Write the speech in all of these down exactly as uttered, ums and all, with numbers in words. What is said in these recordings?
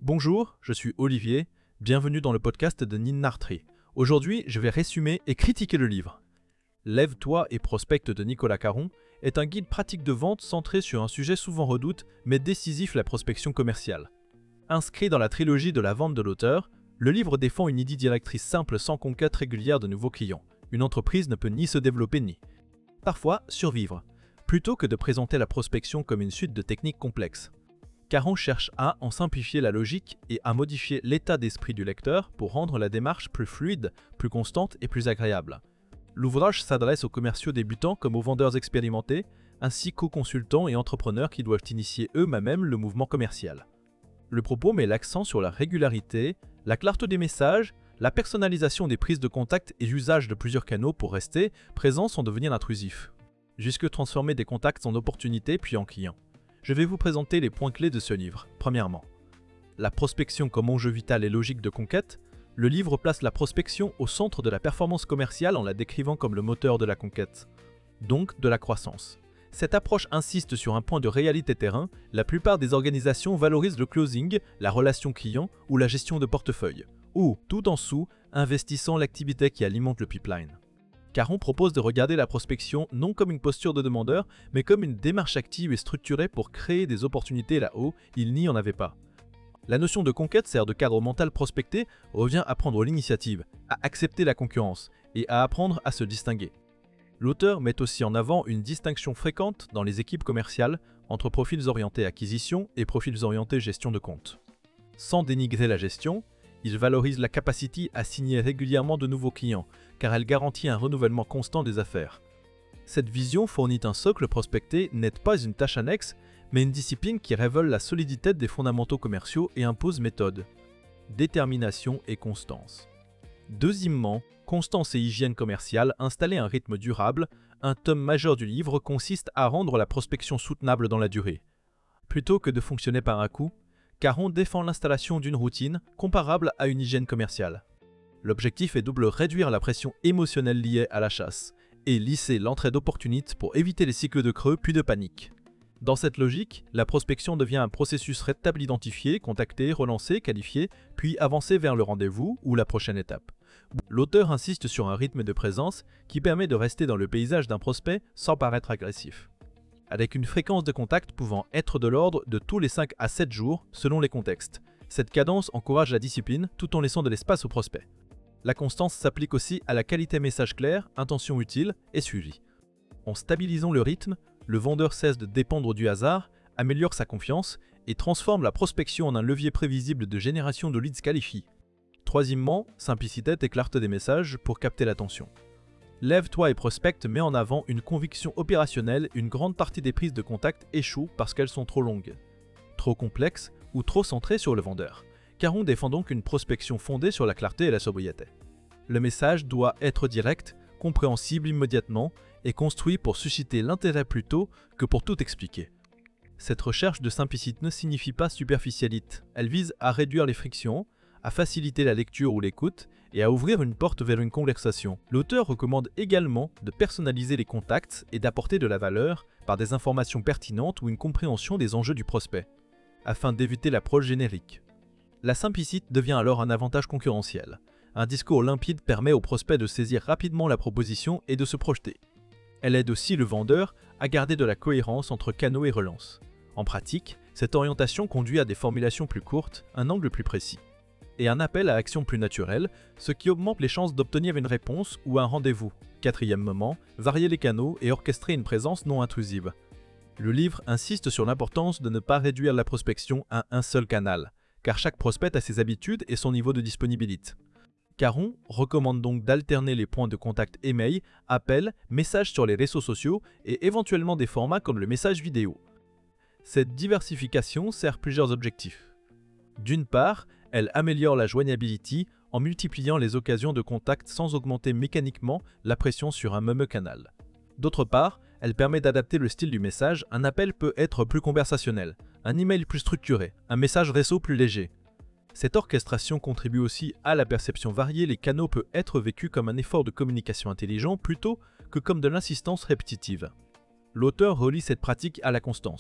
Bonjour, je suis Olivier, bienvenue dans le podcast de Ninartri. Aujourd'hui, je vais résumer et critiquer le livre. Lève-toi et prospecte de Nicolas Caron est un guide pratique de vente centré sur un sujet souvent redoute mais décisif, la prospection commerciale. Inscrit dans la trilogie de la vente de l'auteur, le livre défend une idée directrice simple sans conquête régulière de nouveaux clients. Une entreprise ne peut ni se développer ni, parfois, survivre, plutôt que de présenter la prospection comme une suite de techniques complexes. Caron cherche à en simplifier la logique et à modifier l'état d'esprit du lecteur pour rendre la démarche plus fluide, plus constante et plus agréable. L'ouvrage s'adresse aux commerciaux débutants comme aux vendeurs expérimentés, ainsi qu'aux consultants et entrepreneurs qui doivent initier eux-mêmes le mouvement commercial. Le propos met l'accent sur la régularité, la clarté des messages, la personnalisation des prises de contact et l'usage de plusieurs canaux pour rester présent sans devenir intrusif, jusque transformer des contacts en opportunités puis en clients. Je vais vous présenter les points clés de ce livre. Premièrement, la prospection comme enjeu vital et logique de conquête. Le livre place la prospection au centre de la performance commerciale en la décrivant comme le moteur de la conquête, donc de la croissance. Cette approche insiste sur un point de réalité terrain. La plupart des organisations valorisent le closing, la relation client ou la gestion de portefeuille, ou, tout en dessous, investissant l'activité qui alimente le pipeline. Caron propose de regarder la prospection non comme une posture de demandeur, mais comme une démarche active et structurée pour créer des opportunités là-haut, il n'y en avait pas. La notion de conquête sert de cadre mental. Prospecter revient à prendre l'initiative, à accepter la concurrence et à apprendre à se distinguer. L'auteur met aussi en avant une distinction fréquente dans les équipes commerciales entre profils orientés acquisition et profils orientés gestion de compte. Sans dénigrer la gestion, il valorise la capacité à signer régulièrement de nouveaux clients, car elle garantit un renouvellement constant des affaires. Cette vision fournit un socle. Prospecter n'est pas une tâche annexe, mais une discipline qui révèle la solidité des fondamentaux commerciaux et impose méthode, détermination et constance. Deuxièmement, constance et hygiène commerciale. Installer un rythme durable. Un tome majeur du livre consiste à rendre la prospection soutenable dans la durée. Plutôt que de fonctionner par un coup, Caron défend l'installation d'une routine comparable à une hygiène commerciale. L'objectif est double: réduire la pression émotionnelle liée à la chasse et lisser l'entrée d'opportunités pour éviter les cycles de creux puis de panique. Dans cette logique, la prospection devient un processus rétable: identifier, contacter, relancer, qualifier, puis avancer vers le rendez-vous ou la prochaine étape. L'auteur insiste sur un rythme de présence qui permet de rester dans le paysage d'un prospect sans paraître agressif, avec une fréquence de contact pouvant être de l'ordre de tous les cinq à sept jours selon les contextes. Cette cadence encourage la discipline tout en laissant de l'espace au prospect. La constance s'applique aussi à la qualité message clair, intention utile et suivi. En stabilisant le rythme, le vendeur cesse de dépendre du hasard, améliore sa confiance et transforme la prospection en un levier prévisible de génération de leads qualifiés. Troisièmement, simplicité et clarté des messages pour capter l'attention. Lève-toi et prospecte met en avant une conviction opérationnelle. Une grande partie des prises de contact échouent parce qu'elles sont trop longues, trop complexes ou trop centrées sur le vendeur. Caron défend donc une prospection fondée sur la clarté et la sobriété. Le message doit être direct, compréhensible immédiatement et construit pour susciter l'intérêt plutôt que pour tout expliquer. Cette recherche de simplicité ne signifie pas superficialité. Elle vise à réduire les frictions, à faciliter la lecture ou l'écoute et à ouvrir une porte vers une conversation. L'auteur recommande également de personnaliser les contacts et d'apporter de la valeur par des informations pertinentes ou une compréhension des enjeux du prospect, afin d'éviter l'approche générique. La simplicité devient alors un avantage concurrentiel. Un discours limpide permet au prospect de saisir rapidement la proposition et de se projeter. Elle aide aussi le vendeur à garder de la cohérence entre canaux et relance. En pratique, cette orientation conduit à des formulations plus courtes, un angle plus précis, et un appel à action plus naturel, ce qui augmente les chances d'obtenir une réponse ou un rendez-vous. Quatrième moment, varier les canaux et orchestrer une présence non intrusive. Le livre insiste sur l'importance de ne pas réduire la prospection à un seul canal, car chaque prospect a ses habitudes et son niveau de disponibilité. Caron recommande donc d'alterner les points de contact email, appels, messages sur les réseaux sociaux et éventuellement des formats comme le message vidéo. Cette diversification sert plusieurs objectifs. D'une part, elle améliore la joignabilité en multipliant les occasions de contact sans augmenter mécaniquement la pression sur un même canal. D'autre part, elle permet d'adapter le style du message. Un appel peut être plus conversationnel, un email plus structuré, un message réseau plus léger. Cette orchestration contribue aussi à la perception variée. Les canaux peuvent être vécus comme un effort de communication intelligent plutôt que comme de l'insistance répétitive. L'auteur relie cette pratique à la constance.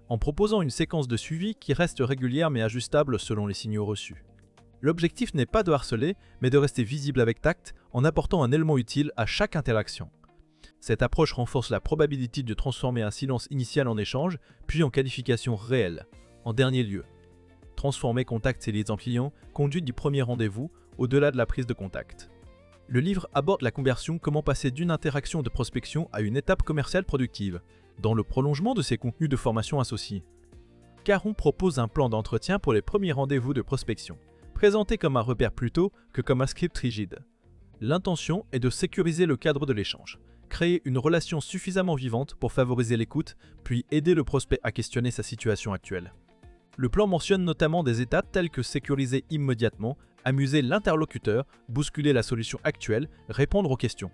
en proposant une séquence de suivi qui reste régulière mais ajustable selon les signaux reçus. L'objectif n'est pas de harceler, mais de rester visible avec tact en apportant un élément utile à chaque interaction. Cette approche renforce la probabilité de transformer un silence initial en échange, puis en qualification réelle. En dernier lieu, transformer contact et liaison client conduit du premier rendez-vous au-delà de la prise de contact. Le livre aborde la conversion, comment passer d'une interaction de prospection à une étape commerciale productive, dans le prolongement de ses contenus de formation associés. Caron propose un plan d'entretien pour les premiers rendez-vous de prospection, présenté comme un repère plutôt que comme un script rigide. L'intention est de sécuriser le cadre de l'échange, créer une relation suffisamment vivante pour favoriser l'écoute, puis aider le prospect à questionner sa situation actuelle. Le plan mentionne notamment des étapes telles que sécuriser immédiatement, amuser l'interlocuteur, bousculer la solution actuelle, répondre aux questions.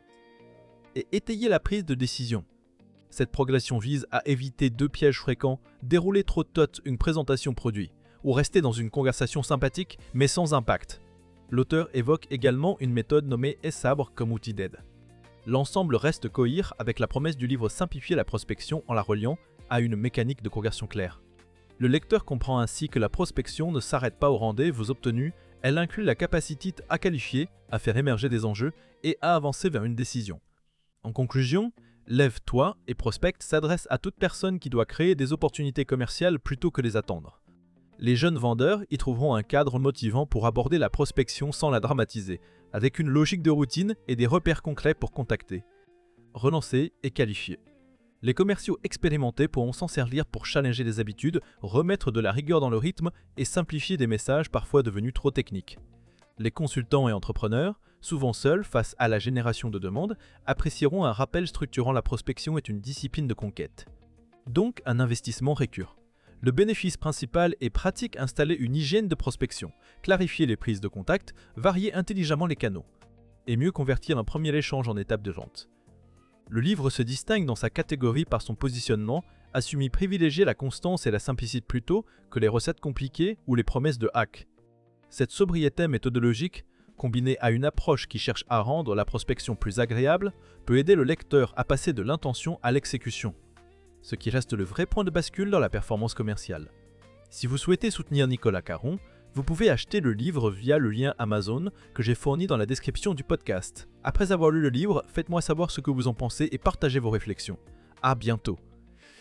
Et étayer la prise de décision. Cette progression vise à éviter deux pièges fréquents, dérouler trop tôt une présentation produit, ou rester dans une conversation sympathique mais sans impact. L'auteur évoque également une méthode nommée ESABRE comme outil d'aide. L'ensemble reste cohérent avec la promesse du livre simplifier la prospection en la reliant à une mécanique de conversion claire. Le lecteur comprend ainsi que la prospection ne s'arrête pas au rendez-vous obtenu, elle inclut la capacité à qualifier, à faire émerger des enjeux et à avancer vers une décision. En conclusion, Lève-toi et prospecte s'adresse à toute personne qui doit créer des opportunités commerciales plutôt que les attendre. Les jeunes vendeurs y trouveront un cadre motivant pour aborder la prospection sans la dramatiser, avec une logique de routine et des repères concrets pour contacter, relancer et qualifier. Les commerciaux expérimentés pourront s'en servir pour challenger les habitudes, remettre de la rigueur dans le rythme et simplifier des messages parfois devenus trop techniques. Les consultants et entrepreneurs, souvent seuls face à la génération de demandes, apprécieront un rappel structurant la prospection est une discipline de conquête. Donc un investissement récurrent. Le bénéfice principal est pratique installer une hygiène de prospection, clarifier les prises de contact, varier intelligemment les canaux, et mieux convertir un premier échange en étape de vente. Le livre se distingue dans sa catégorie par son positionnement, assumé privilégier la constance et la simplicité plutôt que les recettes compliquées ou les promesses de hack. Cette sobriété méthodologique, combinée à une approche qui cherche à rendre la prospection plus agréable, peut aider le lecteur à passer de l'intention à l'exécution, ce qui reste le vrai point de bascule dans la performance commerciale. Si vous souhaitez soutenir Nicolas Caron, vous pouvez acheter le livre via le lien Amazon que j'ai fourni dans la description du podcast. Après avoir lu le livre, faites-moi savoir ce que vous en pensez et partagez vos réflexions. À bientôt.